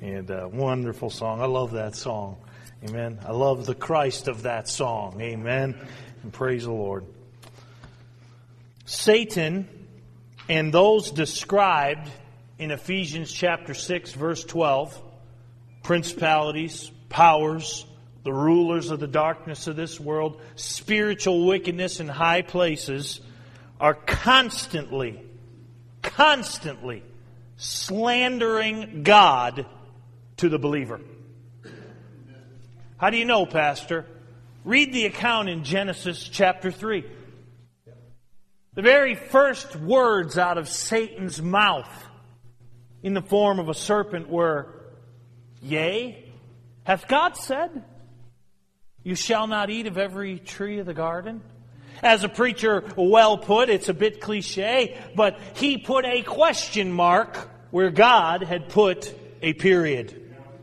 And wonderful song. I love that song. Amen. I love the Christ of that song. Amen. And praise the Lord. Satan and those described in Ephesians chapter 6, verse 12, principalities, powers, the rulers of the darkness of this world, spiritual wickedness in high places, are constantly slandering God to the believer. How do you know, Pastor? Read the account in Genesis chapter 3. The very first words out of Satan's mouth in the form of a serpent were, "Yea, hath God said, you shall not eat of every tree of the garden?" As a preacher well put, it's a bit cliche, but he put a question mark where God had put a period.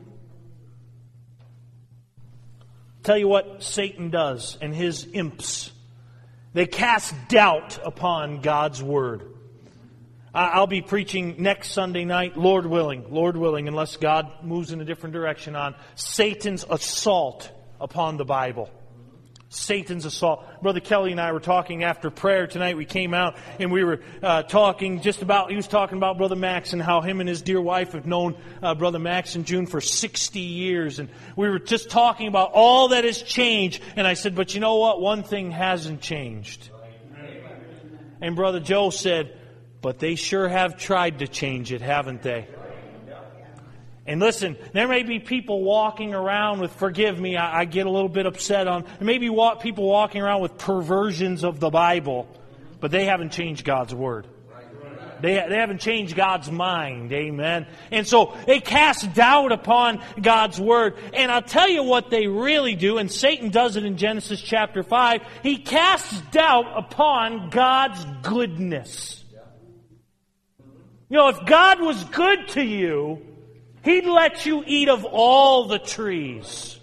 Tell you what Satan does and his imps. They cast doubt upon God's Word. I'll be preaching next Sunday night, Lord willing, unless God moves in a different direction, on Satan's assault upon the Bible. Satan's assault. Brother Kelly and I were talking after prayer tonight. We came out and we were talking he was talking about Brother Max and how him and his dear wife have known Brother Max and June for 60 years. And we were just talking about all that has changed. And I said, but you know what? One thing hasn't changed. And Brother Joe said, but they sure have tried to change it, haven't they? And listen, there may be people walking around with, forgive me, I get a little bit upset on, there may be people walking around with perversions of the Bible, but they haven't changed God's Word. They haven't changed God's mind, amen? And so they cast doubt upon God's Word. And I'll tell you what they really do, and Satan does it in Genesis chapter 5. He casts doubt upon God's goodness. You know, if God was good to you, He'd let you eat of all the trees.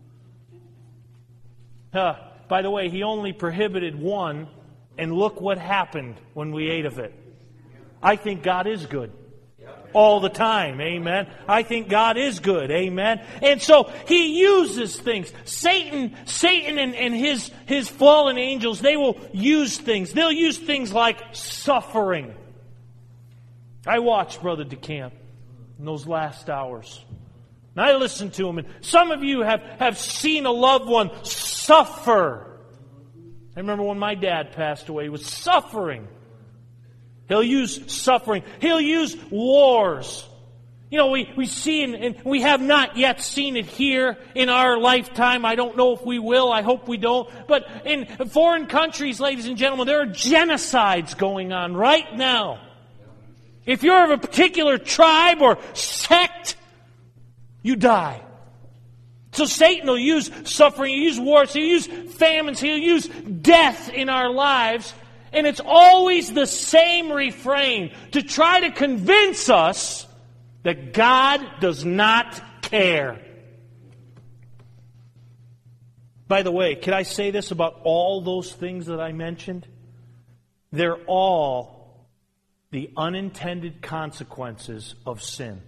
By the way, He only prohibited one, and look what happened when we ate of it. I think God is good. All the time, amen. I think God is good, amen. And so He uses things. Satan and his fallen angels, they will use things. They'll use things like suffering. I watched Brother DeCamp in those last hours. And I listened to him, and some of you have seen a loved one suffer. I remember when my dad passed away, he was suffering. He'll use suffering. He'll use wars. You know, we see, and we have not yet seen it here in our lifetime. I don't know if we will. I hope we don't. But in foreign countries, ladies and gentlemen, there are genocides going on right now. If you're of a particular tribe or sect, you die. So Satan will use suffering, he'll use wars, he'll use famines, he'll use death in our lives. And it's always the same refrain to try to convince us that God does not care. By the way, can I say this about all those things that I mentioned? They're all the unintended consequences of sin.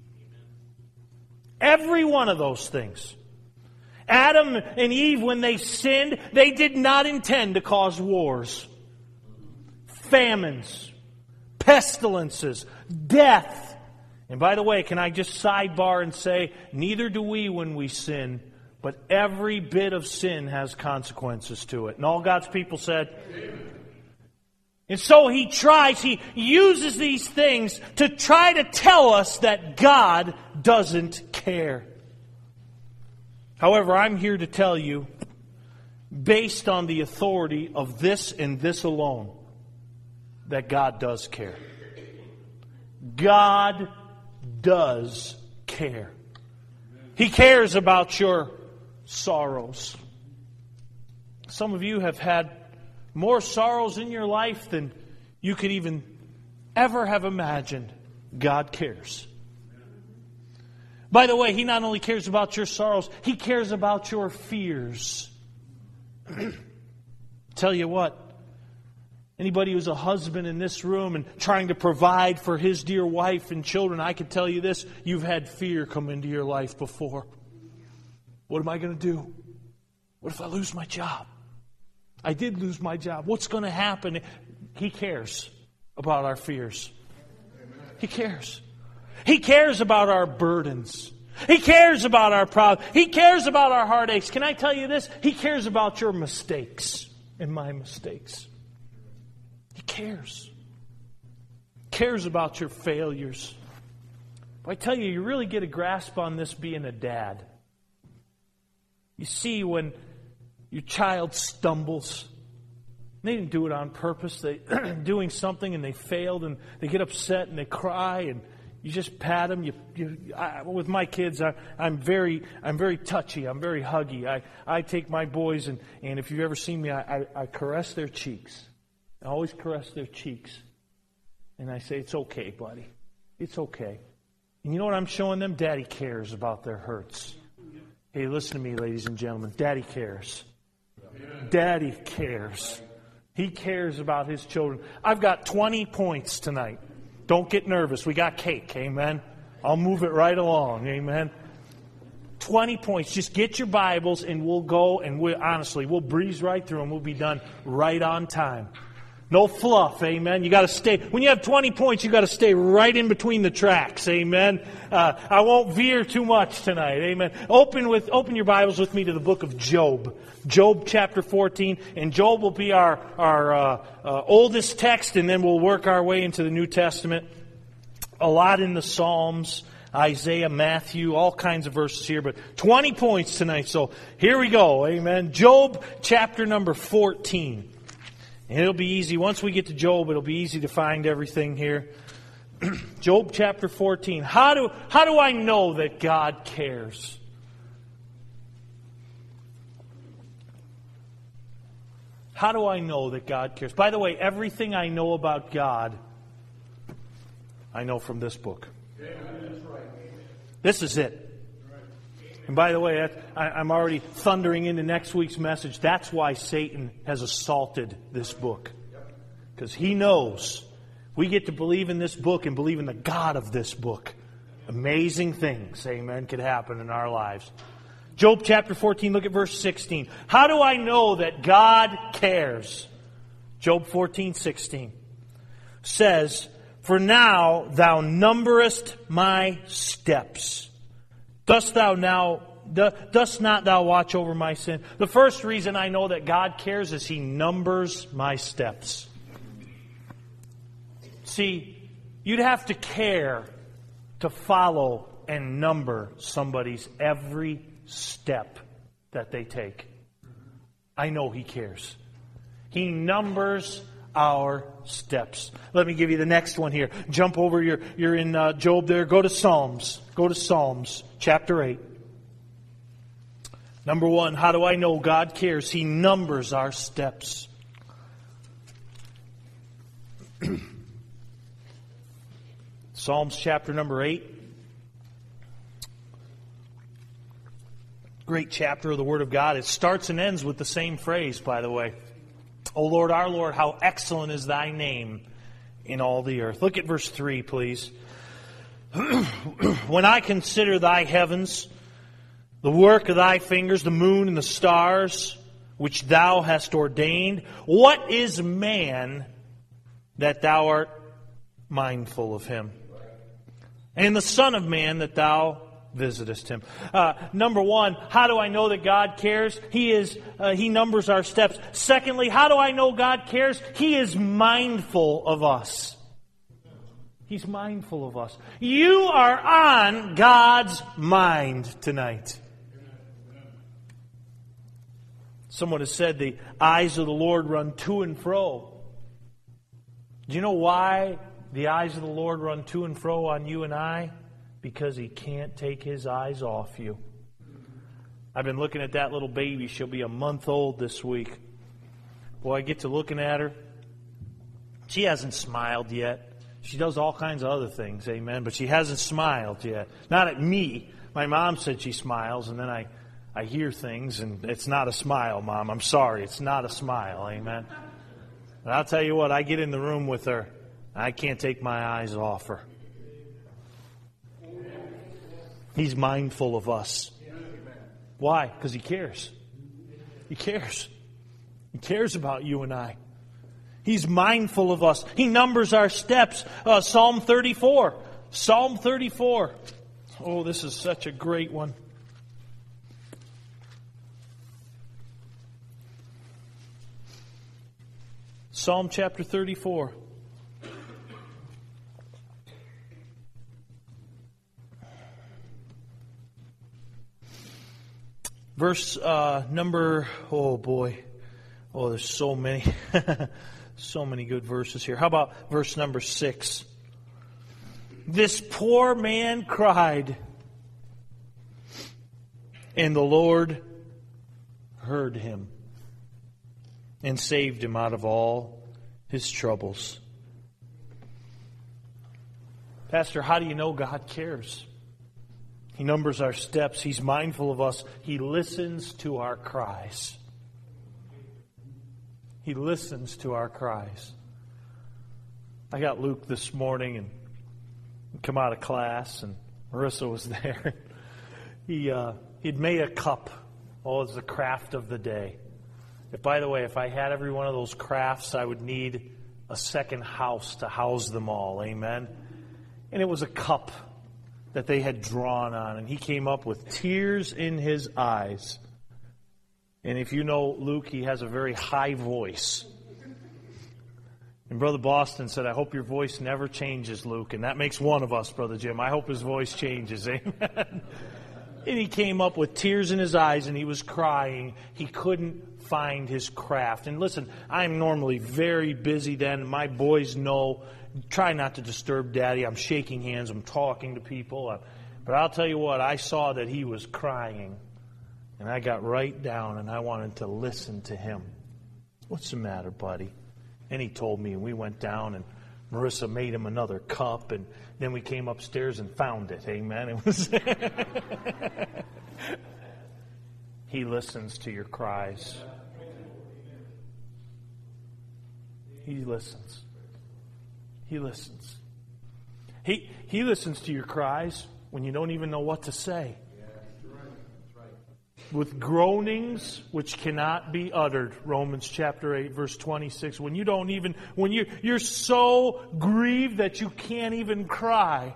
Every one of those things. Adam and Eve, when they sinned, they did not intend to cause wars, famines, pestilences, death. And by the way, can I just sidebar and say, neither do we when we sin, but every bit of sin has consequences to it. And all God's people said, amen. And so he uses these things to try to tell us that God doesn't care. However, I'm here to tell you, based on the authority of this and this alone, that God does care. God does care. He cares about your sorrows. Some of you have had more sorrows in your life than you could even ever have imagined. God cares. By the way, He not only cares about your sorrows, He cares about your fears. Tell you what, Anybody who's a husband in this room and trying to provide for his dear wife and children, I can tell you this, you've had fear come into your life before. What am I going to do? What if I lose my job? I did lose my job. What's going to happen? He cares about our fears. He cares. He cares about our burdens. He cares about our problems. He cares about our heartaches. Can I tell you this? He cares about your mistakes and my mistakes. He cares. He cares about your failures. But I tell you, you really get a grasp on this being a dad. You see, when your child stumbles, they didn't do it on purpose. They're doing something and they failed and they get upset and they cry and you just pat them. With my kids, I'm very touchy. I'm very huggy. I take my boys and if you've ever seen me, I caress their cheeks. I always caress their cheeks. And I say, it's okay, buddy. It's okay. And you know what I'm showing them? Daddy cares about their hurts. Hey, listen to me, ladies and gentlemen. Daddy cares. Daddy cares. He cares about his children. I've got 20 points tonight. Don't get nervous. We got cake. Amen. I'll move it right along. Amen. 20 points. Just get your Bibles and we'll go and we'll breeze right through them. We'll be done right on time. No fluff, amen. You got to stay. When you have 20 points, you got to stay right in between the tracks, amen. I won't veer too much tonight, amen. Open your Bibles with me to the book of Job. Job chapter 14, and Job will be our oldest text, and then we'll work our way into the New Testament. A lot in the Psalms, Isaiah, Matthew, all kinds of verses here, but 20 points tonight. So here we go, amen. Job chapter number 14. And it'll be easy. Once we get to Job, it'll be easy to find everything here. Job chapter 14. How do I know that God cares? How do I know that God cares? By the way, everything I know about God, I know from this book. This is it. And by the way, I'm already thundering into next week's message. That's why Satan has assaulted this book. Because he knows we get to believe in this book and believe in the God of this book. Amazing things, amen, could happen in our lives. Job chapter 14, look at verse 16. How do I know that God cares? Job 14:16 says, "For now thou numberest my steps. Dost not thou watch over my sin?" The first reason I know that God cares is He numbers my steps. See, you'd have to care to follow and number somebody's every step that they take. I know He cares. He numbers our steps. Let me give you the next one here. Jump over, you're in Job there. Go to Psalms. Go to Psalms chapter 8. Number one, how do I know God cares? He numbers our steps. Psalms chapter number 8. Great chapter of the Word of God. It starts and ends with the same phrase, by the way. O Lord, our Lord, how excellent is Thy name in all the earth. Look at verse 3, please. When I consider Thy heavens, the work of Thy fingers, the moon and the stars, which Thou hast ordained, what is man that Thou art mindful of him? And the Son of Man that Thou visitest him. Number one, how do I know that God cares? He numbers our steps. Secondly, how do I know God cares? He is mindful of us. He's mindful of us. You are on God's mind tonight. Someone has said the eyes of the Lord run to and fro. Do you know why the eyes of the Lord run to and fro on you and I? Because He can't take His eyes off you. I've been looking at that little baby. She'll be a month old this week. Boy, I get to looking at her. She hasn't smiled yet. She does all kinds of other things, amen, but she hasn't smiled yet. Not at me. My mom said she smiles, and then I hear things, and it's not a smile, Mom. I'm sorry. It's not a smile, amen. And I'll tell you what, I get in the room with her, I can't take my eyes off her. He's mindful of us. Why? Because He cares. He cares. He cares about you and I. He's mindful of us. He numbers our steps. Psalm 34. Psalm 34. Oh, this is such a great one. Psalm chapter 34. Verse number, oh boy. Oh, there's so many. So many good verses here. How about verse number 6? This poor man cried, and the Lord heard him and saved him out of all his troubles. Pastor, how do you know God cares? He numbers our steps. He's mindful of us. He listens to our cries. He listens to our cries. I got Luke this morning and come out of class, and Marissa was there. He'd made a cup. Oh, it's the craft of the day. By the way, if I had every one of those crafts, I would need a second house to house them all. Amen? And it was a cup that they had drawn on, and he came up with tears in his eyes. And if you know Luke, he has a very high voice. And Brother Boston said, I hope your voice never changes, Luke. And that makes one of us, Brother Jim. I hope his voice changes. Amen? And he came up with tears in his eyes, and he was crying. He couldn't find his craft. And listen, I'm normally very busy then. My boys know, try not to disturb Daddy. I'm shaking hands. I'm talking to people. But I'll tell you what, I saw that he was crying. And I got right down, and I wanted to listen to him. What's the matter, buddy? And he told me, and we went down, and Marissa made him another cup, and then we came upstairs and found it. Amen. It was He listens to your cries. He listens. He listens. He listens to your cries when you don't even know what to say. With groanings which cannot be uttered. Romans chapter 8, verse 26. When you're so grieved that you can't even cry,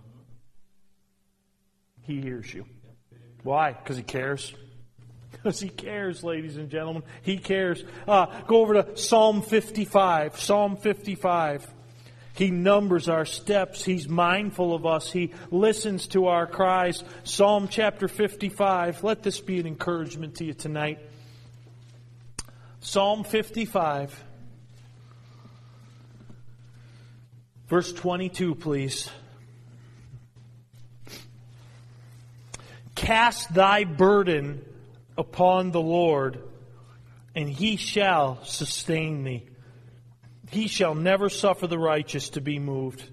He hears you. Why? Because He cares. Because He cares, ladies and gentlemen. He cares. Go over to Psalm 55. Psalm 55. He numbers our steps. He's mindful of us. He listens to our cries. Psalm chapter 55. Let this be an encouragement to you tonight. Psalm 55. Verse 22, please. Cast thy burden upon the Lord, and He shall sustain thee. He shall never suffer the righteous to be moved.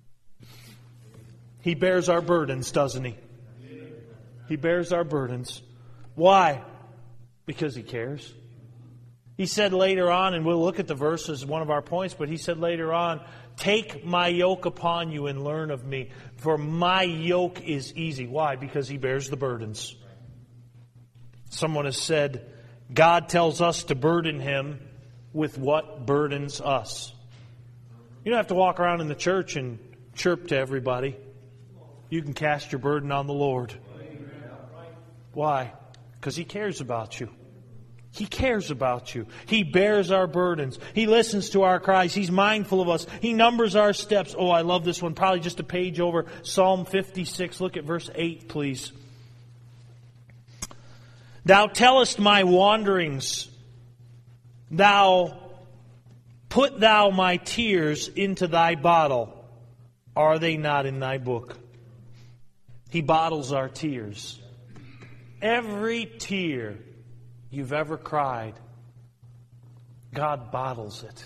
He bears our burdens, doesn't He? He bears our burdens. Why? Because He cares. He said later on, and we'll look at the verses, one of our points, but He said later on, take my yoke upon you and learn of me, for my yoke is easy. Why? Because He bears the burdens. Someone has said, God tells us to burden Him with what burdens us. You don't have to walk around in the church and chirp to everybody. You can cast your burden on the Lord. Why? Because He cares about you. He cares about you. He bears our burdens. He listens to our cries. He's mindful of us. He numbers our steps. Oh, I love this one. Probably just a page over. Psalm 56. Look at verse 8, please. Thou tellest my wanderings. Put thou my tears into thy bottle. Are they not in thy book? He bottles our tears. Every tear you've ever cried, God bottles it.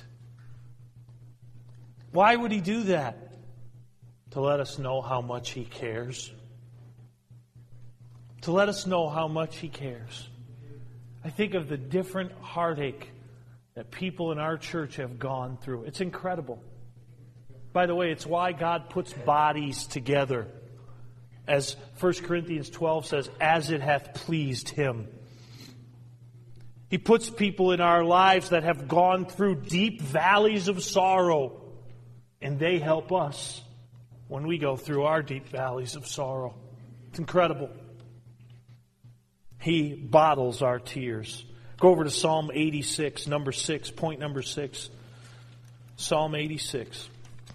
Why would He do that? To let us know how much He cares. To let us know how much He cares. I think of the different heartache that people in our church have gone through. It's incredible. By the way, it's why God puts bodies together. As 1 Corinthians 12 says, as it hath pleased Him. He puts people in our lives that have gone through deep valleys of sorrow. And they help us when we go through our deep valleys of sorrow. It's incredible. He bottles our tears. Go over to Psalm 86, number 6, point number 6. Psalm 86.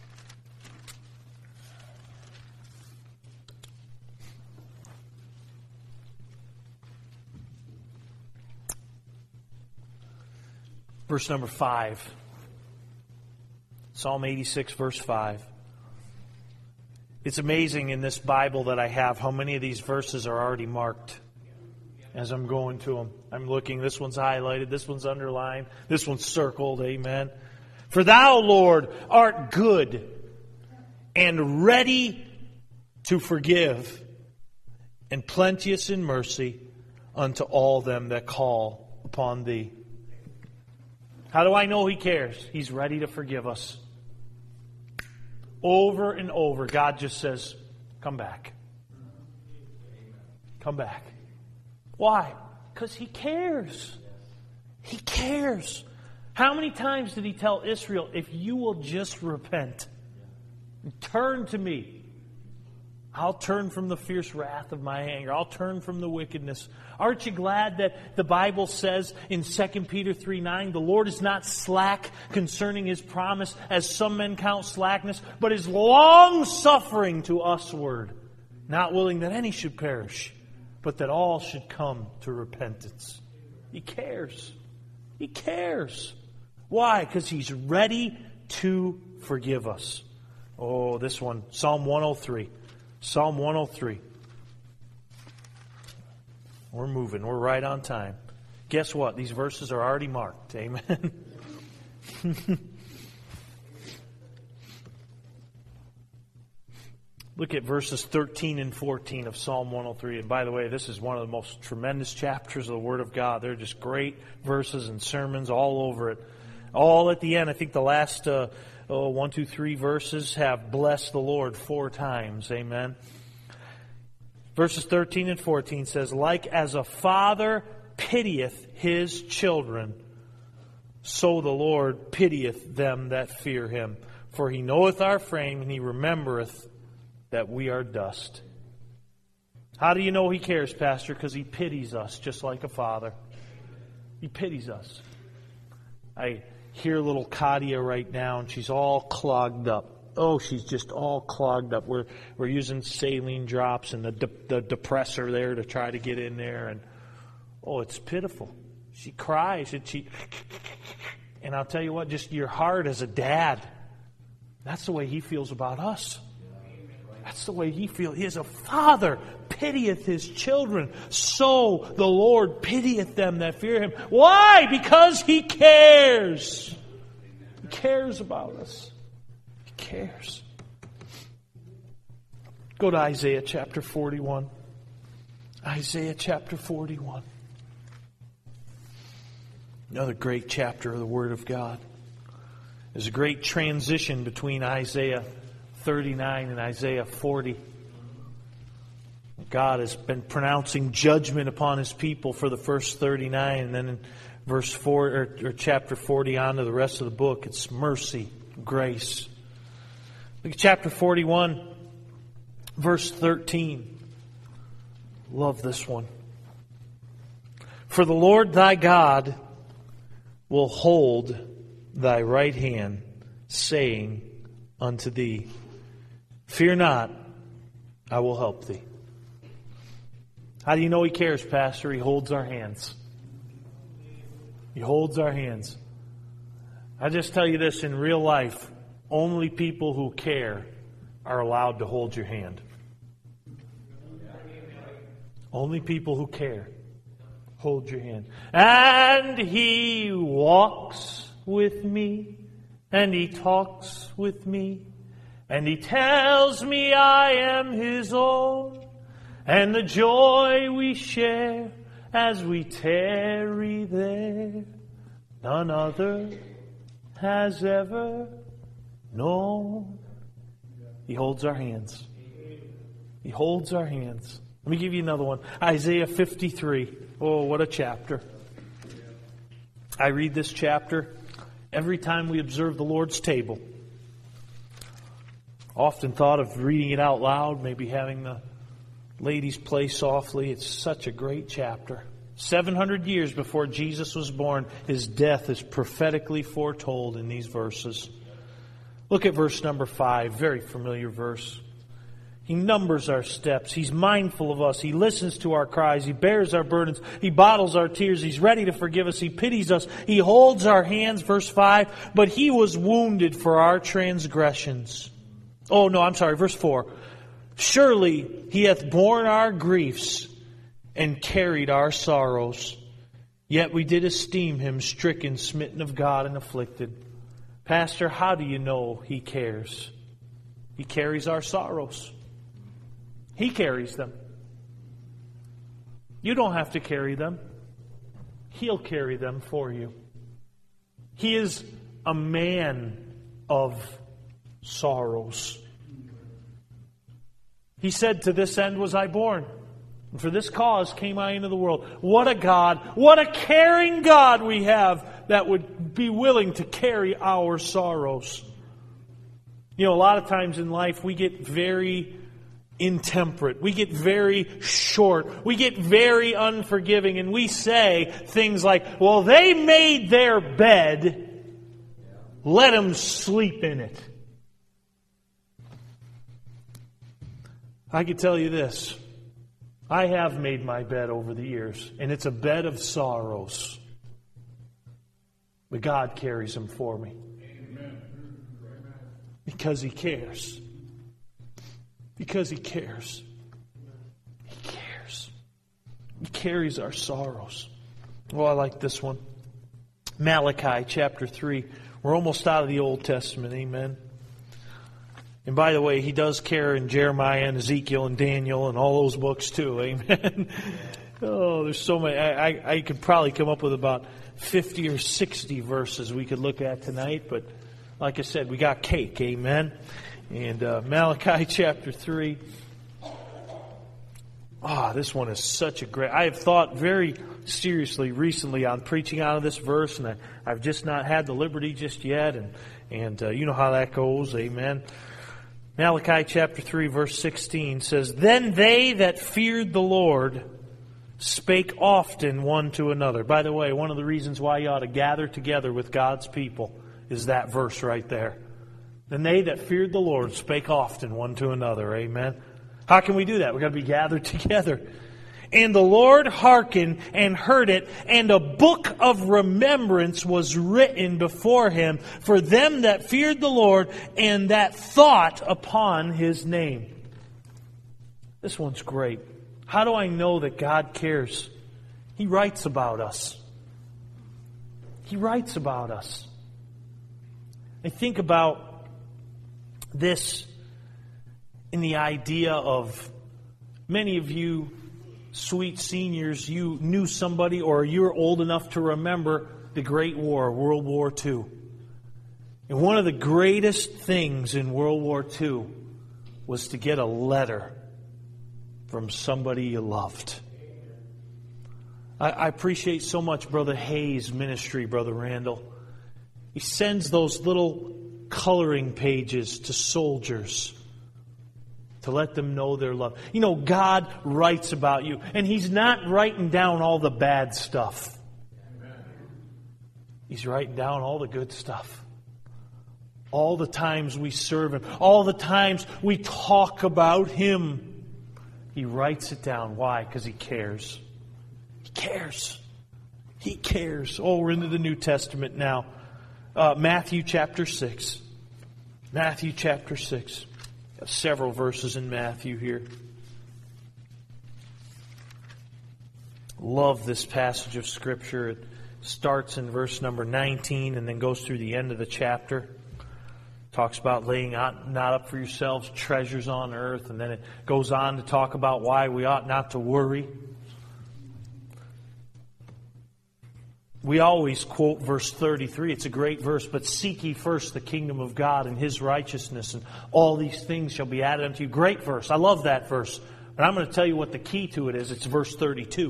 Verse number 5. Psalm 86, verse 5. It's amazing in this Bible that I have how many of these verses are already marked as I'm going to them. I'm looking, this one's highlighted, this one's underlined, this one's circled, amen. For Thou, Lord, art good and ready to forgive and plenteous in mercy unto all them that call upon Thee. How do I know He cares? He's ready to forgive us. Over and over, God just says, come back. Come back. Why? Because He cares. He cares. How many times did He tell Israel, if you will just repent and turn to Me, I'll turn from the fierce wrath of My anger. I'll turn from the wickedness. Aren't you glad that the Bible says in 2 Peter 3:9, the Lord is not slack concerning His promise, as some men count slackness, but is long-suffering to usward, not willing that any should perish, but that all should come to repentance. He cares. He cares. Why? Because He's ready to forgive us. Oh, this one, Psalm 103. Psalm 103. We're moving. We're right on time. Guess what? These verses are already marked. Amen. Look at verses 13 and 14 of Psalm 103. And by the way, this is one of the most tremendous chapters of the Word of God. They're just great verses and sermons all over it. All at the end, I think the last 1, 2, 3 verses have blessed the Lord 4 times. Amen. Verses 13 and 14 says, like as a father pitieth his children, so the Lord pitieth them that fear Him. For He knoweth our frame, and He remembereth that we are dust. How do you know He cares, Pastor? Because He pities us just like a father. He pities us. I hear little Kadia right now, and she's all clogged up. Oh, she's just all clogged up. We're using saline drops and the depressor there to try to get in there, and oh, it's pitiful. She cries and I'll tell you what, just your heart as a dad, that's the way He feels about us. That's the way He feels. He is a father, pitieth His children. So the Lord pitieth them that fear Him. Why? Because He cares. He cares about us. He cares. Go to Isaiah chapter 41. Isaiah chapter 41. Another great chapter of the Word of God. There's a great transition between Isaiah 39 and Isaiah 40. God has been pronouncing judgment upon His people for the first 39, and then in verse 4 or chapter 40 on to the rest of the book, it's mercy, grace. Look at chapter 41, verse 13. Love this one. For the Lord thy God will hold thy right hand, saying unto thee, fear not, I will help thee. How do you know He cares, Pastor? He holds our hands. He holds our hands. I just tell you this, in real life, only people who care are allowed to hold your hand. Only people who care hold your hand. And He walks with me, and He talks with me, and He tells me I am His own, and the joy we share as we tarry there none other has ever known. He holds our hands. He holds our hands. Let me give you another one. Isaiah 53. Oh, what a chapter. I read this chapter every time we observe the Lord's table. Often thought of reading it out loud, maybe having the ladies play softly. It's such a great chapter. 700 years before Jesus was born, His death is prophetically foretold in these verses. Look at verse number 5, very familiar verse. He numbers our steps. He's mindful of us. He listens to our cries. He bears our burdens. He bottles our tears. He's ready to forgive us. He pities us. He holds our hands, verse 5. But He was wounded for our transgressions. Oh, no, I'm sorry, verse 4. Surely He hath borne our griefs and carried our sorrows. Yet we did esteem Him stricken, smitten of God, and afflicted. Pastor, how do you know He cares? He carries our sorrows. He carries them. You don't have to carry them. He'll carry them for you. He is a man of sorrows. He said, to this end was I born, and for this cause came I into the world. What a God, what a caring God we have that would be willing to carry our sorrows. You know, a lot of times in life we get very intemperate. We get very short. We get very unforgiving. And we say things like, well, they made their bed. Let them sleep in it. I can tell you this. I have made my bed over the years, and it's a bed of sorrows. But God carries them for me. Because He cares. Because He cares. He cares. He carries our sorrows. Oh, I like this one. Malachi chapter 3. We're almost out of the Old Testament. Amen. And by the way, He does care in Jeremiah and Ezekiel and Daniel and all those books too. Amen. Oh, there's so many. I could probably come up with about 50 or 60 verses we could look at tonight. But like I said, we got cake. Amen. And Malachi chapter 3. This one is such a great... I have thought very seriously recently on preaching out of this verse, and I've just not had the liberty just yet. And you know how that goes. Amen. Malachi chapter 3 verse 16 says, Then they that feared the Lord spake often one to another. By the way, one of the reasons why you ought to gather together with God's people is that verse right there. Then they that feared the Lord spake often one to another. Amen. How can we do that? We've got to be gathered together. And the Lord hearkened and heard it, and a book of remembrance was written before Him for them that feared the Lord and that thought upon His name. This one's great. How do I know that God cares? He writes about us. He writes about us. I think about this in the idea of many of you sweet seniors, you knew somebody or you're old enough to remember the Great War, World War II. And one of the greatest things in World War II was to get a letter from somebody you loved. I appreciate so much Brother Hayes' ministry, Brother Randall. He sends those little coloring pages to soldiers to let them know their love. You know, God writes about you, and He's not writing down all the bad stuff. He's writing down all the good stuff. All the times we serve Him, all the times we talk about Him. He writes it down. Why? Because He cares. He cares. He cares. Oh, we're into the New Testament now. Matthew chapter 6. Matthew chapter 6. Got several verses in Matthew here. Love this passage of Scripture. It starts in verse number 19 and then goes through the end of the chapter. Talks about laying not up for yourselves treasures on earth. And then it goes on to talk about why we ought not to worry. We always quote verse 33. It's a great verse. But seek ye first the kingdom of God and His righteousness, and all these things shall be added unto you. Great verse. I love that verse. But I'm going to tell you what the key to it is. It's verse 32.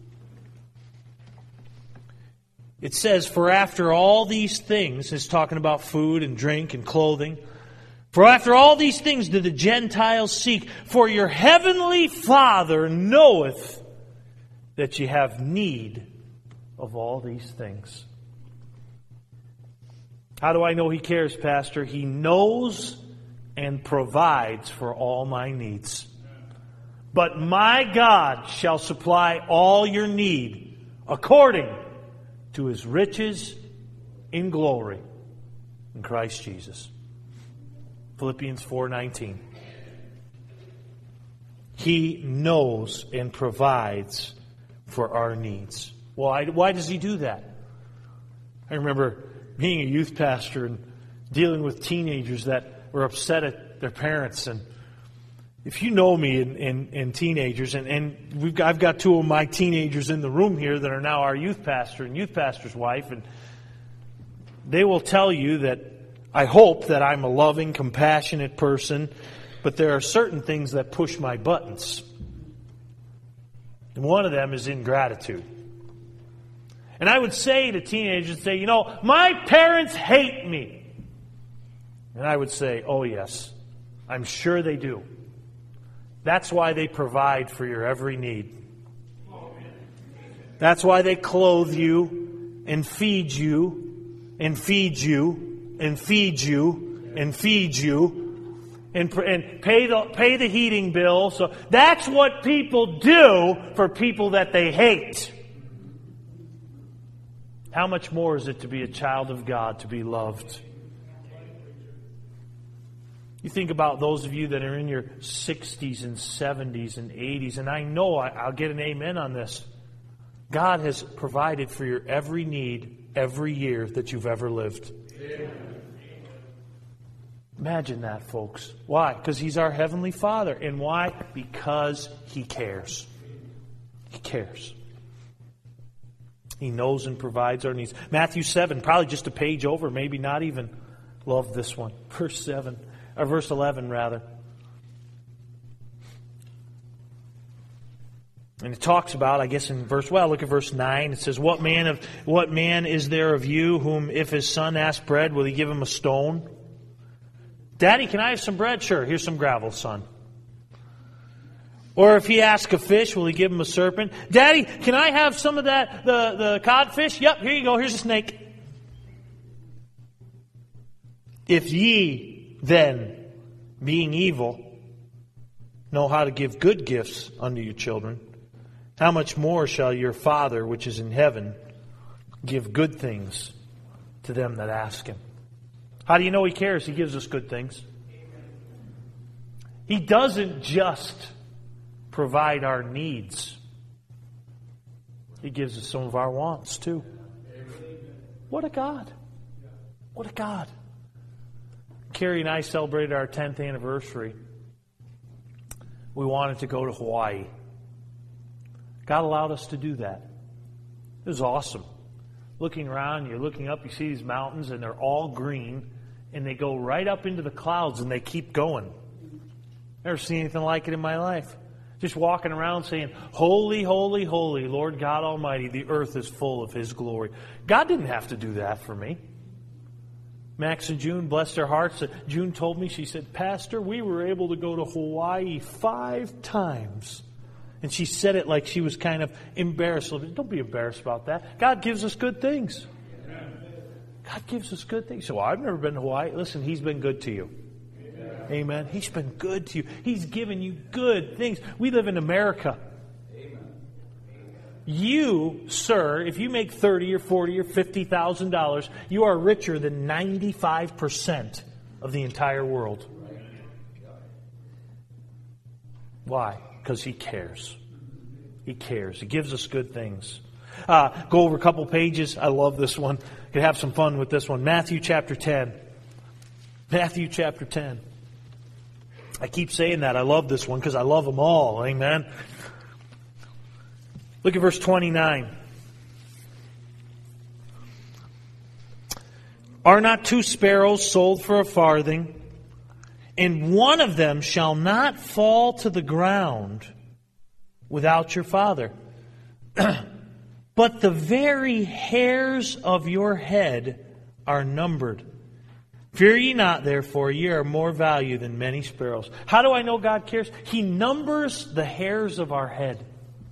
It says, for after all these things, it's talking about food and drink and clothing. For after all these things do the Gentiles seek, for your heavenly Father knoweth that ye have need of all these things. How do I know He cares, Pastor? He knows and provides for all my needs. But my God shall supply all your need according to His riches in glory in Christ Jesus. Philippians 4:19. He knows and provides for our needs. Why does He do that? I remember being a youth pastor and dealing with teenagers that were upset at their parents. And if you know me in teenagers, and I've got two of my teenagers in the room here that are now our youth pastor and youth pastor's wife, and they will tell you that I hope that I'm a loving, compassionate person, but there are certain things that push my buttons. And one of them is ingratitude. And I would say to teenagers, my parents hate me. And I would say, oh yes, I'm sure they do. That's why they provide for your every need. That's why they clothe you and feed you and feed you and feed you and feed you and pay the heating bill. So that's what people do for people that they hate. How much more is it to be a child of God, to be loved? You think about those of you that are in your 60s and 70s and 80s, and I know I'll get an amen on this. God has provided for your every need every year that you've ever lived. Amen. Imagine that, folks. Why? Because He's our Heavenly Father. And why? Because He cares. He cares. He knows and provides our needs. Matthew 7, probably just a page over, maybe not even. Love this one. Verse 11, rather. And it talks about, I guess in look at verse 9. It says, What man is there of you whom if his son asks bread, will he give him a stone? Daddy, can I have some bread? Sure, here's some gravel, son. Or if he asks a fish, will he give him a serpent? Daddy, can I have some of that, the codfish? Yep, here you go, here's a snake. If ye then, being evil, know how to give good gifts unto your children, how much more shall your Father which is in heaven give good things to them that ask Him? How do you know He cares? He gives us good things. He doesn't just provide our needs. He gives us some of our wants too. What a God. What a God. Carrie and I celebrated our 10th anniversary. We wanted to go to Hawaii. God allowed us to do that. It was awesome. Looking around, you're looking up, you see these mountains, and they're all green, and they go right up into the clouds, and they keep going. Never seen anything like it in my life. Just walking around saying, Holy, holy, holy, Lord God Almighty, the earth is full of His glory. God didn't have to do that for me. Max and June, bless their hearts. June told me, she said, Pastor, we were able to go to Hawaii 5 times. And she said it like she was kind of embarrassed. Don't be embarrassed about that. God gives us good things. God gives us good things. So I've never been to Hawaii. Listen, He's been good to you. Amen. He's been good to you. He's given you good things. We live in America. You, sir, if you make $30 or $40 or $50,000, you are richer than 95% of the entire world. Why? Because He cares. He cares. He gives us good things. Go over a couple pages. I love this one. You can have some fun with this one. Matthew chapter 10. Matthew chapter 10. I keep saying that. I love this one because I love them all. Amen. Look at verse 29. Are not 2 sparrows sold for a farthing? And one of them shall not fall to the ground without your Father. But the very hairs of your head are numbered. Fear ye not, therefore, ye are more value than many sparrows. How do I know God cares? He numbers the hairs of our head.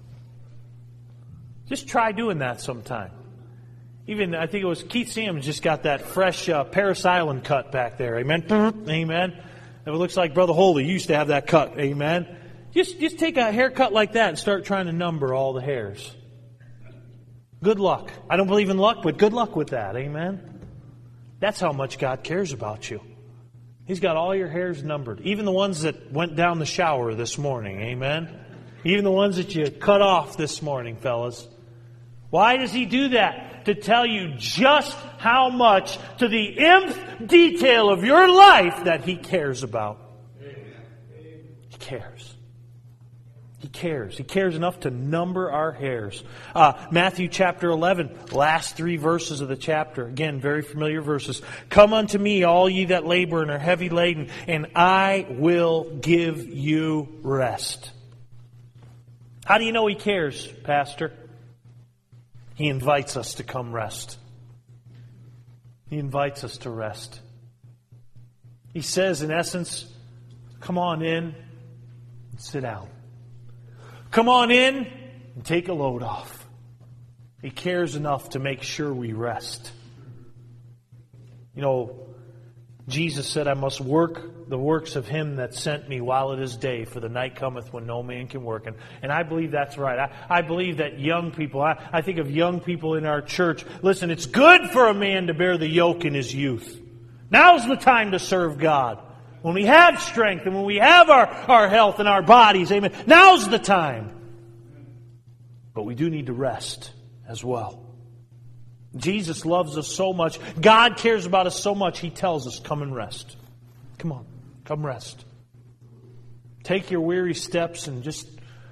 Just try doing that sometime. Even, I think it was Keith Sims just got that fresh Paris Island cut back there. Amen? Amen. It looks like Brother Holy used to have that cut. Amen. Just take a haircut like that and start trying to number all the hairs. Good luck. I don't believe in luck, but good luck with that. Amen. That's how much God cares about you. He's got all your hairs numbered. Even the ones that went down the shower this morning. Amen. Even the ones that you cut off this morning, fellas. Why does He do that? To tell you just how much, to the nth detail of your life, that He cares about. He cares. He cares. He cares enough to number our hairs. Matthew chapter 11, last 3 verses of the chapter. Again, very familiar verses. Come unto me, all ye that labor and are heavy laden, and I will give you rest. How do you know He cares, Pastor? He invites us to come rest. He invites us to rest. He says, in essence, come on in and sit down. Come on in and take a load off. He cares enough to make sure we rest. You know, Jesus said, I must work the works of Him that sent me while it is day, for the night cometh when no man can work. And I believe that's right. I believe that young people, I think of young people in our church. Listen, it's good for a man to bear the yoke in his youth. Now's the time to serve God. When we have strength and when we have our health and our bodies, amen, now's the time. But we do need to rest as well. Jesus loves us so much. God cares about us so much. He tells us, come and rest. Come on, come rest. Take your weary steps and just...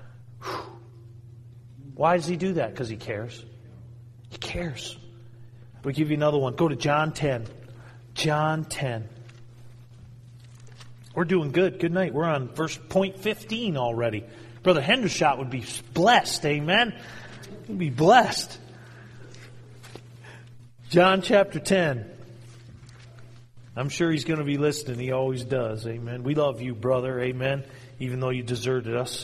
Why does He do that? Because He cares. He cares. We'll give you another one. Go to John 10. John 10. We're doing good. Good night. We're on verse point 15 already. Brother Hendershot would be blessed. Amen. He'd be blessed. John chapter 10. I'm sure he's going to be listening. He always does. Amen. We love you, brother. Amen. Even though you deserted us.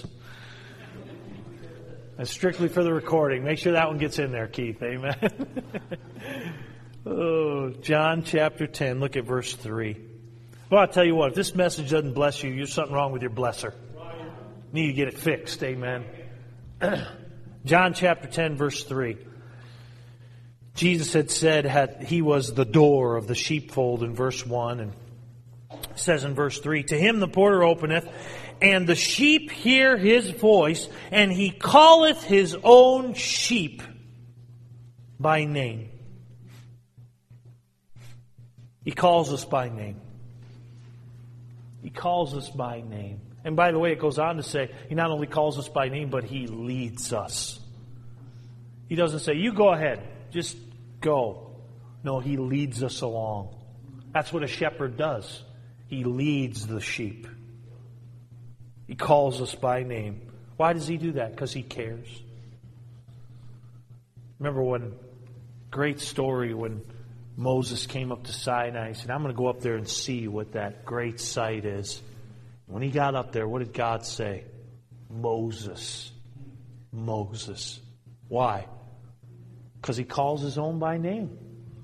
That's strictly for the recording. Make sure that one gets in there, Keith. Amen. Oh, John chapter 10. Look at verse 3. Well, I'll tell you what, if this message doesn't bless you, there's something wrong with your blesser. You need to get it fixed. Amen. John chapter 10, verse 3. Jesus had said He was the door of the sheepfold in verse 1. And it says in verse 3, to Him the porter openeth, and the sheep hear His voice, and He calleth His own sheep by name. He calls us by name. He calls us by name. And by the way, it goes on to say, He not only calls us by name, but He leads us. He doesn't say, you go ahead, just go. No, He leads us along. That's what a shepherd does. He leads the sheep. He calls us by name. Why does He do that? Because He cares. Remember when, great story when Moses came up to Sinai. He said, I'm going to go up there and see what that great sight is. When he got up there, what did God say? Moses. Moses. Why? Because He calls His own by name.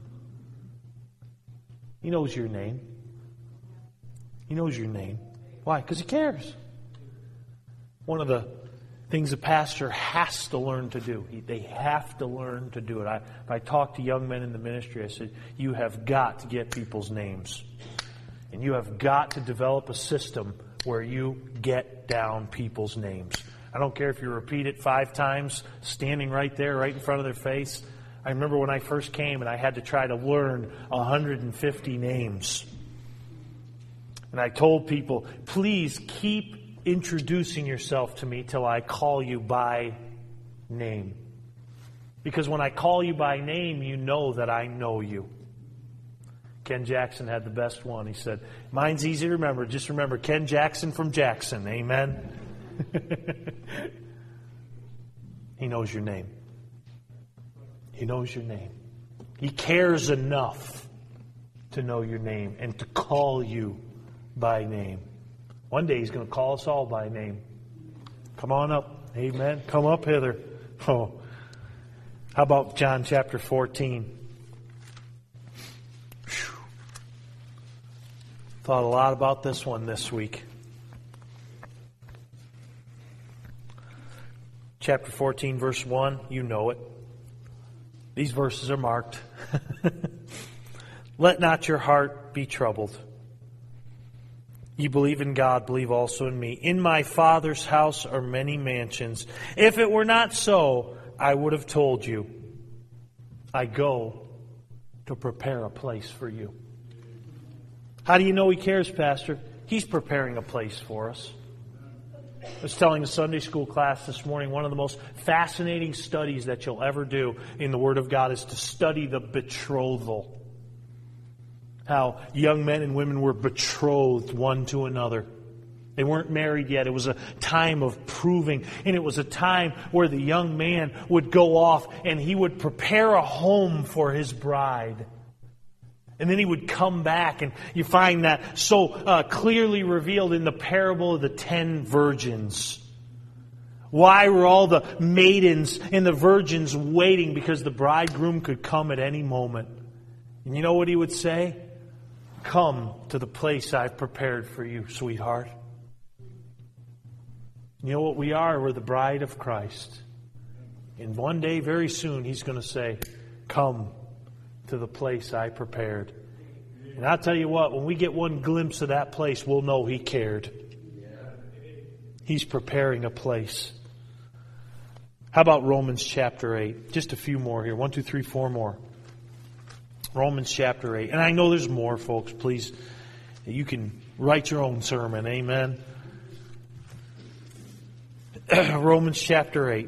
He knows your name. He knows your name. Why? Because He cares. One of the things a pastor has to learn to do. They have to learn to do it. If I talk to young men in the ministry, I said, you have got to get people's names. And you have got to develop a system where you get down people's names. I don't care if you repeat it 5 times, standing right there, right in front of their face. I remember when I first came and I had to try to learn 150 names. And I told people, please keep introducing yourself to me till I call you by name. Because when I call you by name, you know that I know you. Ken Jackson had the best one. He said, mine's easy to remember. Just remember Ken Jackson from Jackson. Amen. He knows your name. He knows your name. He cares enough to know your name and to call you by name. One day He's going to call us all by name. Come on up. Amen. Come up hither. Oh. How about John chapter 14? Whew. Thought a lot about this one this week. Chapter 14, verse 1, you know it. These verses are marked. Let not your heart be troubled. You believe in God, believe also in me. In my Father's house are many mansions. If it were not so, I would have told you. I go to prepare a place for you. How do you know He cares, Pastor? He's preparing a place for us. I was telling a Sunday school class this morning, one of the most fascinating studies that you'll ever do in the Word of God is to study the betrothal. How young men and women were betrothed one to another. They weren't married yet. It was a time of proving. And it was a time where the young man would go off and he would prepare a home for his bride. And then he would come back, and you find that so clearly revealed in the parable of the 10 virgins. Why were all the maidens and the virgins waiting? Because the bridegroom could come at any moment. And you know what he would say? Come to the place I've prepared for you, sweetheart. You know what we are? We're the bride of Christ. And one day, very soon, He's going to say, come to the place I prepared. And I'll tell you what, when we get one glimpse of that place, we'll know He cared. He's preparing a place. How about Romans chapter 8? Just a few more here. 1, 2, 3, 4 more. Romans chapter 8. And I know there's more, folks. Please, you can write your own sermon. Amen. Romans chapter 8.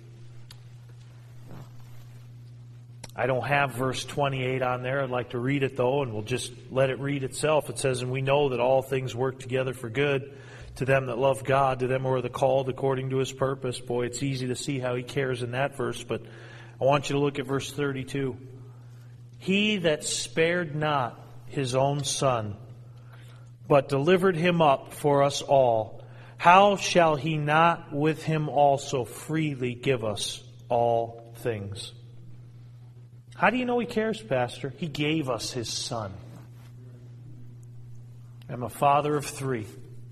I don't have verse 28 on there. I'd like to read it, though, and we'll just let it read itself. It says, and we know that all things work together for good to them that love God, to them who are the called according to His purpose. Boy, it's easy to see how He cares in that verse, but I want you to look at verse 32. He that spared not His own Son, but delivered Him up for us all, how shall He not with Him also freely give us all things? How do you know He cares, Pastor? He gave us His Son. I'm a father of 3.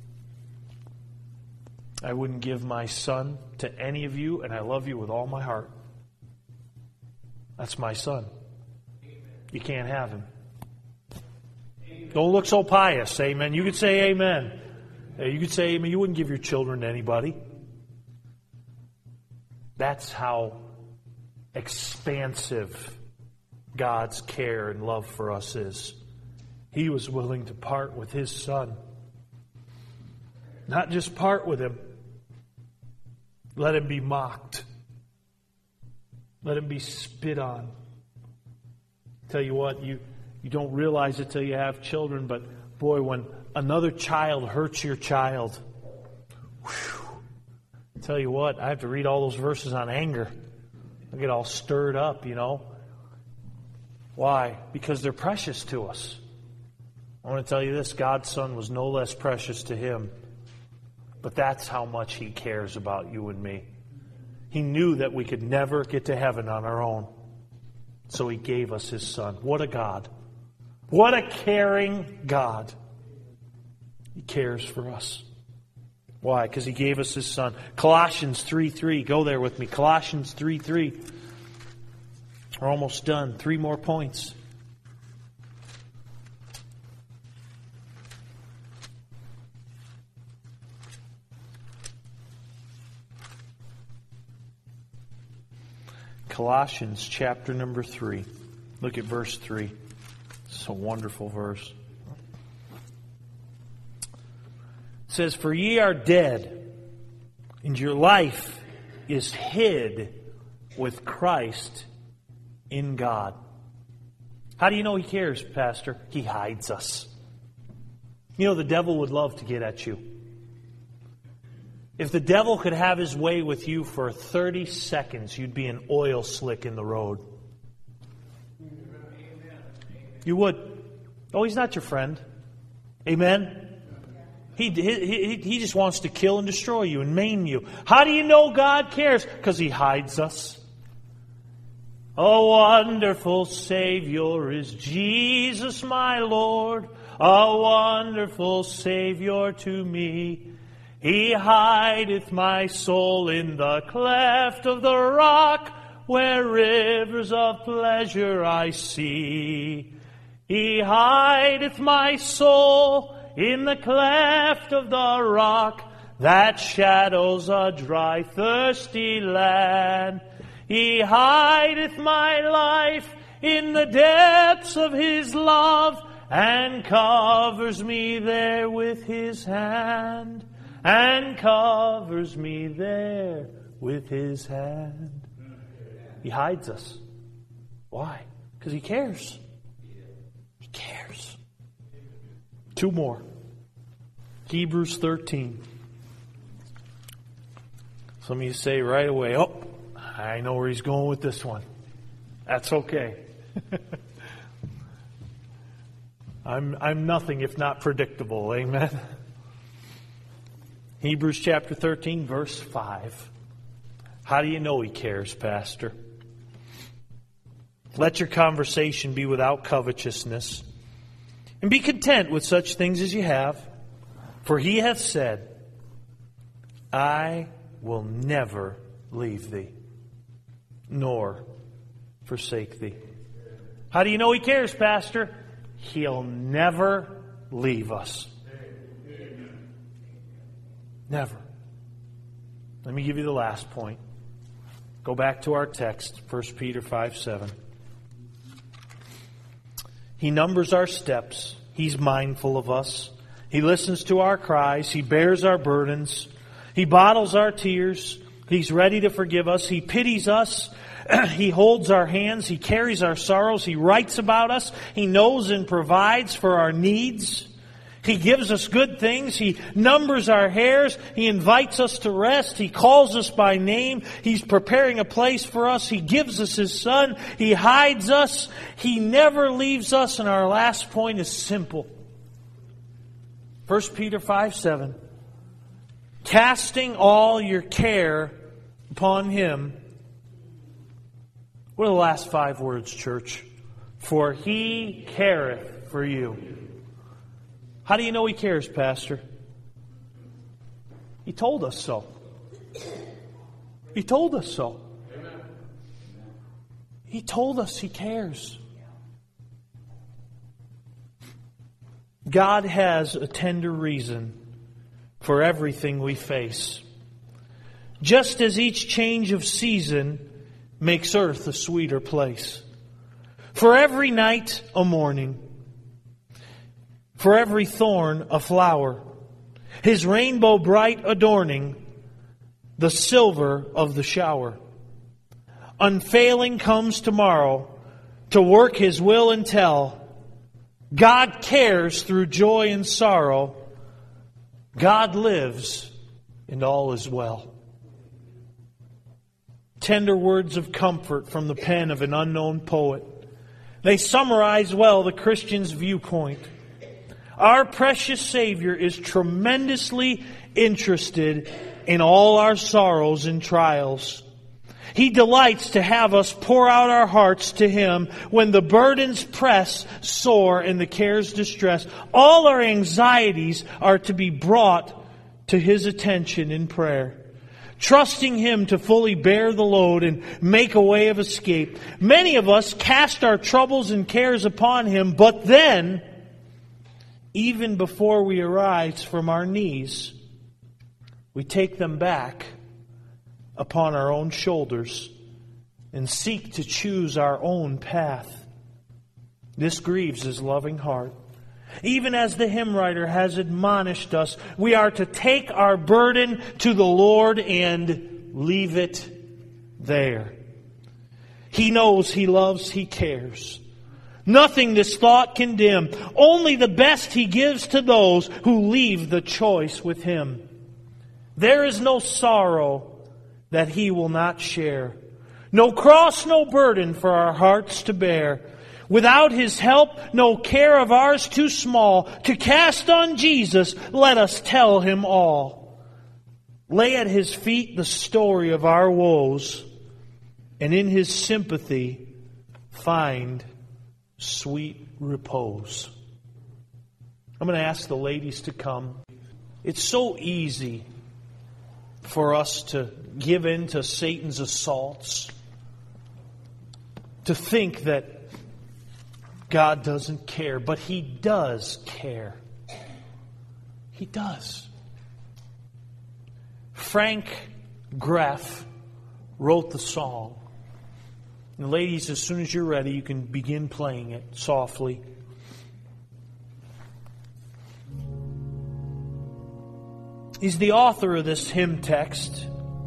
I wouldn't give my son to any of you, and I love you with all my heart. That's my son. You can't have him. Don't look so pious, amen. You could say amen. You could say amen. You wouldn't give your children to anybody. That's how expansive God's care and love for us is. He was willing to part with His Son. Not just part with Him. Let Him be mocked. Let Him be spit on. Tell you what, you don't realize it till you have children, but boy, when another child hurts your child, tell you what, I have to read all those verses on anger. I get all stirred up, you know. Why? Because they're precious to us. I want to tell you this, God's Son was no less precious to Him. But that's how much He cares about you and me. He knew that we could never get to heaven on our own. So He gave us His Son. What a God. What a caring God. He cares for us. Why? Because He gave us His Son. Colossians 3:3. Go there with me. Colossians 3:3. We're almost done. 3 more points. Colossians chapter number 3. Look at verse 3. It's a wonderful verse. It says, for ye are dead, and your life is hid with Christ in God. How do you know He cares, Pastor? He hides us. You know, the devil would love to get at you. If the devil could have his way with you for 30 seconds, you'd be an oil slick in the road. You would. Oh, he's not your friend. Amen? He just wants to kill and destroy you and maim you. How do you know God cares? Because He hides us. A wonderful Savior is Jesus my Lord. A wonderful Savior to me. He hideth my soul in the cleft of the rock, where rivers of pleasure I see. He hideth my soul in the cleft of the rock, that shadows a dry, thirsty land. He hideth my life in the depths of His love, and covers me there with His hand. And covers me there with His hand. He hides us. Why? Because He cares. He cares. 2 more. Hebrews 13. Some of you say right away, oh, I know where he's going with this one. That's okay. I'm nothing if not predictable. Amen. Hebrews chapter 13, verse 5. How do you know He cares, Pastor? Let your conversation be without covetousness, and be content with such things as you have. For He hath said, I will never leave thee, nor forsake thee. How do you know He cares, Pastor? He'll never leave us. Never. Let me give you the last point. Go back to our text, 1 Peter 5:7. He numbers our steps. He's mindful of us. He listens to our cries. He bears our burdens. He bottles our tears. He's ready to forgive us. He pities us. He holds our hands. He carries our sorrows. He writes about us. He knows and provides for our needs. He gives us good things. He numbers our hairs. He invites us to rest. He calls us by name. He's preparing a place for us. He gives us His Son. He hides us. He never leaves us. And our last point is simple. 1 Peter 5:7. Casting all your care upon Him. What are the last 5 words, church? For He careth for you. How do you know He cares, Pastor? He told us so. He told us so. He told us He cares. God has a tender reason for everything we face. Just as each change of season makes earth a sweeter place. For every night a morning. For every thorn a flower, His rainbow bright adorning the silver of the shower. Unfailing comes tomorrow to work His will and tell. God cares through joy and sorrow. God lives and all is well. Tender words of comfort from the pen of an unknown poet. They summarize well the Christian's viewpoint. Our precious Savior is tremendously interested in all our sorrows and trials. He delights to have us pour out our hearts to Him when the burdens press sore and the cares distress. All our anxieties are to be brought to His attention in prayer, trusting Him to fully bear the load and make a way of escape. Many of us cast our troubles and cares upon Him, but then, even before we arise from our knees, we take them back upon our own shoulders and seek to choose our own path. This grieves His loving heart. Even as the hymn writer has admonished us, we are to take our burden to the Lord and leave it there. He knows, He loves, He cares. Nothing this thought can dim. Only the best He gives to those who leave the choice with Him. There is no sorrow that He will not share. No cross, no burden for our hearts to bear. Without His help, no care of ours too small. To cast on Jesus, let us tell Him all. Lay at His feet the story of our woes, and in His sympathy find sweet repose. I'm going to ask the ladies to come. It's so easy for us to give in to Satan's assaults, to think that God doesn't care, but He does care. He does. Frank Graff wrote the song. And ladies, as soon as you're ready, you can begin playing it softly. He's the author of this hymn text.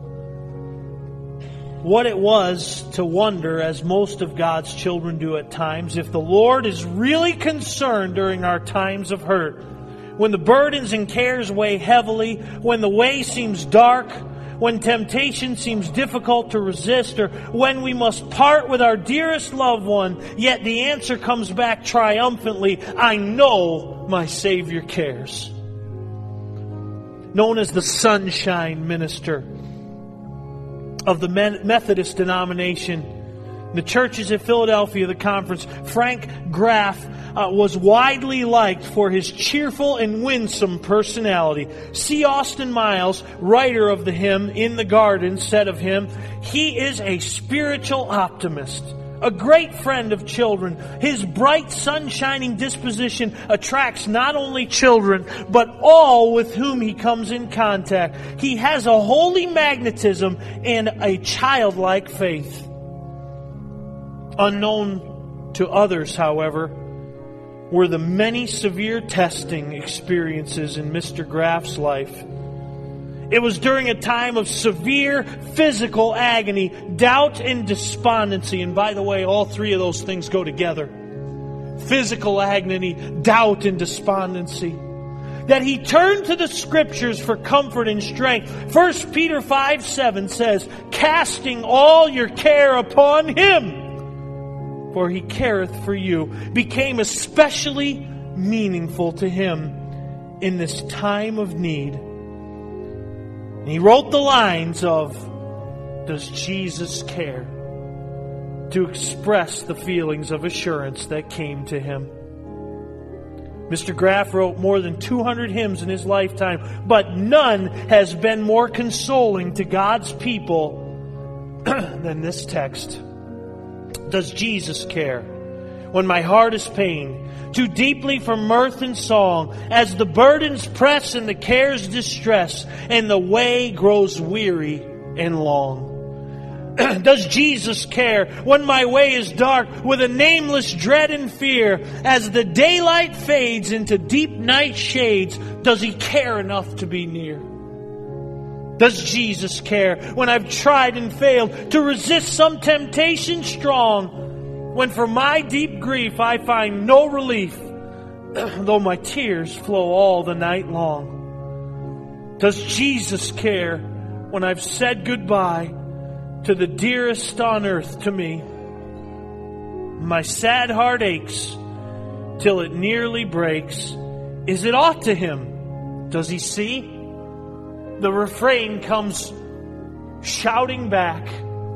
What it was to wonder, as most of God's children do at times, if the Lord is really concerned during our times of hurt, when the burdens and cares weigh heavily, when the way seems dark, when temptation seems difficult to resist, or when we must part with our dearest loved one, yet the answer comes back triumphantly, I know my Savior cares. Known as the Sunshine Minister of the Methodist denomination, the churches at Philadelphia, the conference, Frank Graff was widely liked for his cheerful and winsome personality. C. Austin Miles, writer of the hymn In the Garden, said of him, he is a spiritual optimist, a great friend of children. His bright, sun-shining disposition attracts not only children, but all with whom he comes in contact. He has a holy magnetism and a childlike faith. Unknown to others, however, were the many severe testing experiences in Mr. Graff's life. It was during a time of severe physical agony, doubt, and despondency. And by the way, all three of those things go together. Physical agony, doubt, and despondency. That he turned to the Scriptures for comfort and strength. 1 Peter 5:7 says, casting all your care upon Him, for He careth for you, became especially meaningful to him in this time of need. And he wrote the lines of, does Jesus care? To express the feelings of assurance that came to him. Mr. Graff wrote more than 200 hymns in his lifetime, but none has been more consoling to God's people than this text. Does Jesus care? When my heart is pained too deeply for mirth and song, as the burdens press and the cares distress, and the way grows weary and long. Does Jesus care when my way is dark with a nameless dread and fear? As the daylight fades into deep night shades, does He care enough to be near? Does Jesus care when I've tried and failed to resist some temptation strong? When for my deep grief I find no relief, though my tears flow all the night long? Does Jesus care when I've said goodbye to the dearest on earth to me? My sad heart aches till it nearly breaks. Is it aught to Him? Does He see? The refrain comes shouting back,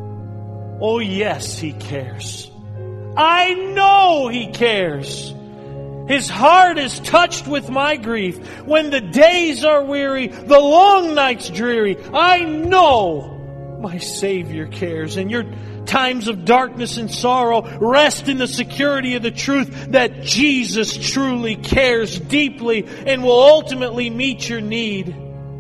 oh yes, He cares. I know He cares. His heart is touched with my grief. When the days are weary, the long nights dreary, I know my Savior cares. In your times of darkness and sorrow, rest in the security of the truth that Jesus truly cares deeply and will ultimately meet your need.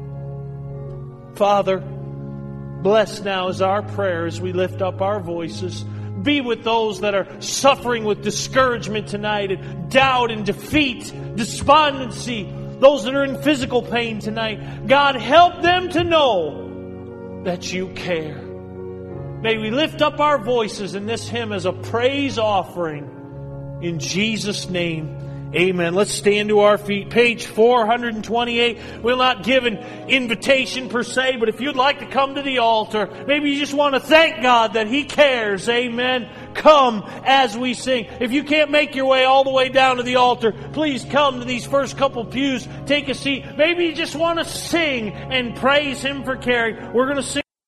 Father, bless now is our prayer as we lift up our voices. Be with those that are suffering with discouragement tonight, and doubt and defeat, despondency. Those that are in physical pain tonight. God, help them to know that You care. May we lift up our voices in this hymn as a praise offering In Jesus' name, amen. Let's stand to our feet. Page 428. We'll not give an invitation per se, but if you'd like to come to the altar, maybe you just want to thank God that He cares. Amen. Come as we sing. If you can't make your way all the way down to the altar, please come to these first couple pews. Take a seat. Maybe you just want to sing and praise Him for caring. We're going to sing.